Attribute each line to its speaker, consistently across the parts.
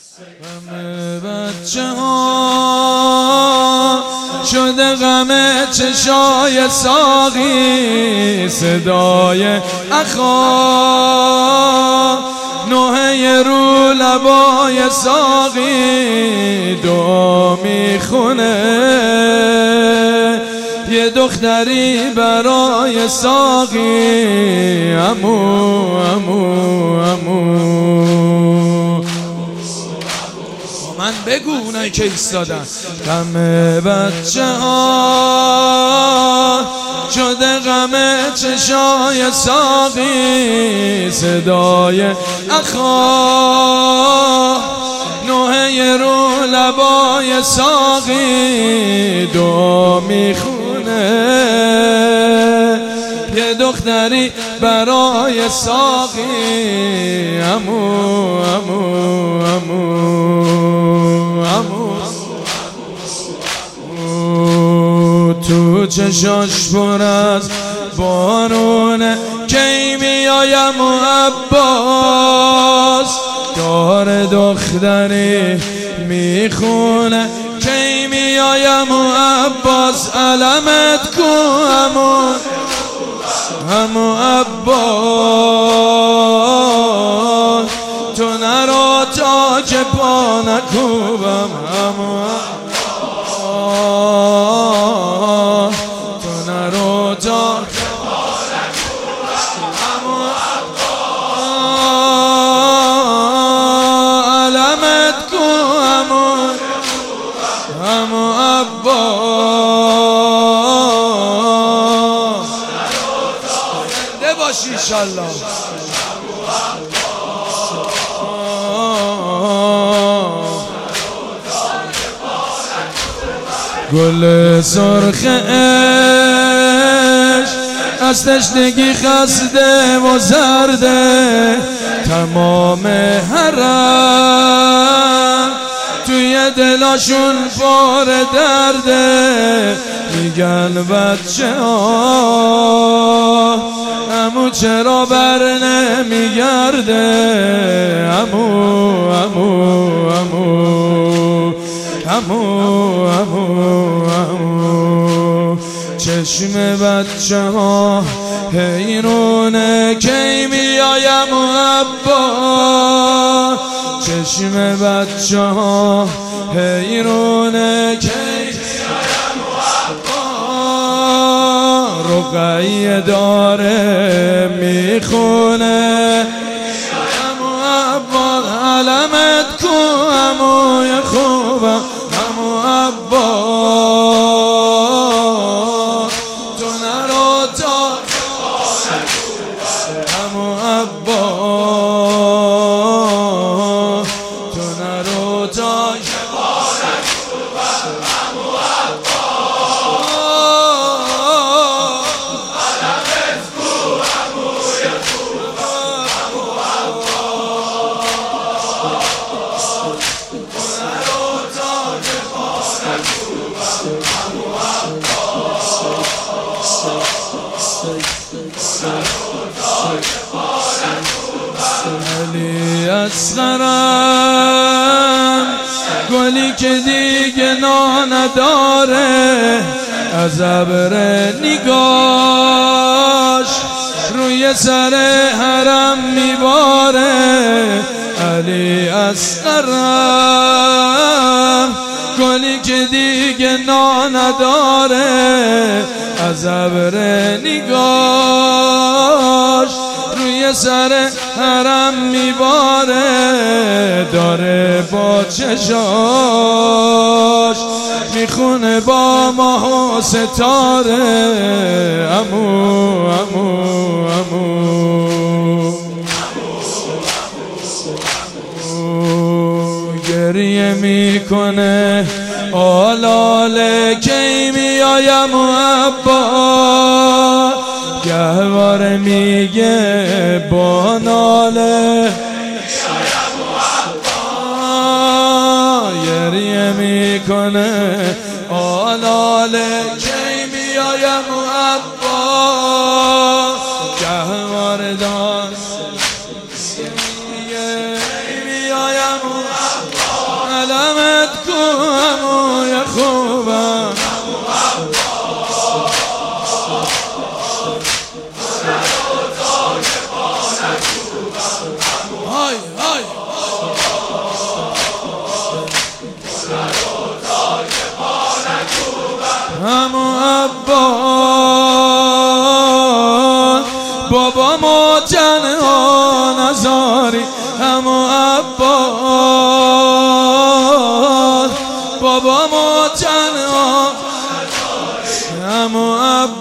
Speaker 1: غم بچه ها شده غم چشای ساقی، صدای اخا نوحه رو لبای ساقی دعا میخونه. یه دختری برای ساقی، امو امو امو من بگو اونایی که ایستادن. غم بچه ها شده غم چشای ساقی، صدای اخا نوحه رو لبای ساقی دعا میخونه. یه دختری برای ساقی، امو امو امو تو چشاش پر از بارونه، کی میایم و عباس دار دختری میخونه. کی میایم و عباس علمت کو همو عباس، تو نرو تا که پا نکوبم همو عباس، تو نرو تا که پا نکوبم همو عباس، علمت کو همو عباس. زنده باشی انشالله. گل سرخ عشق از تشنگی خسته و زرده، تمام حرم توی دلاشون پر درده. میگن بچه ها امو چرا بر نمیگرده، امو امو امو امو امو امو. چشم بچه ها حیرونه، کی میایم و عباس. چشم بچه ها حیرونه، کی میایم و عباس. رقیه داره میخونه، میایم و عباس. علمت کو هموی خوبم همو عباس، تو نرو تا همو عباس، تو نرو تا همو عباس. علمت کو هموی خوبم همو عباس، تو نرو تا همو علی اصغرم گلی که دیگه نداره، از ابر نگاش روی سر حرم میباره. علی اصغرم گلی که دیگه نداره، از ابر نگاش روی سر حرم میباره. داره با چشاش میخونه با ماه و ستاره، امو امو امو گریه میکنه آلاله، کی میایم و عباس. گهواره میگه با ناله، گریه میکنه آلاله، کی میایم و عباس. گهواره دان میگه کی میایم و عباس. امو عباس بابا ما تنها نذاری امو عباس بابا ما تنها امو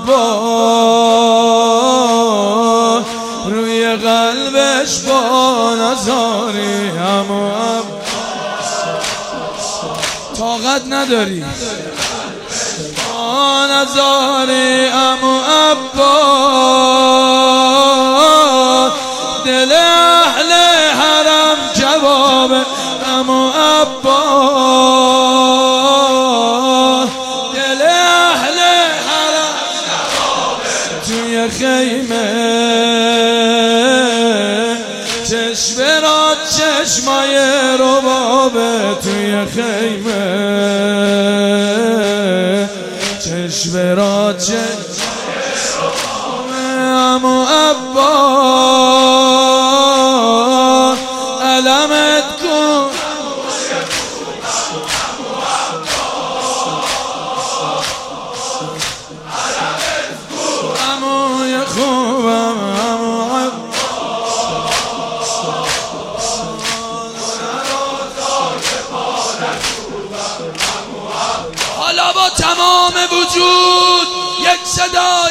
Speaker 1: عباس روی قلبش با نذاری امو عباس طاقت نداری با نذاری امو عباس دل اهل حرم جواب امو عباس دل اهل حرم توی خیمه چشم را چشمای ربابه توی خیمه چشم را چشمای ربابه امو عباس علمت کن اموی خوبم امو حالا با تمام وجود یک صدا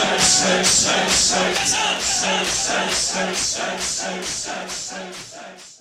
Speaker 1: یا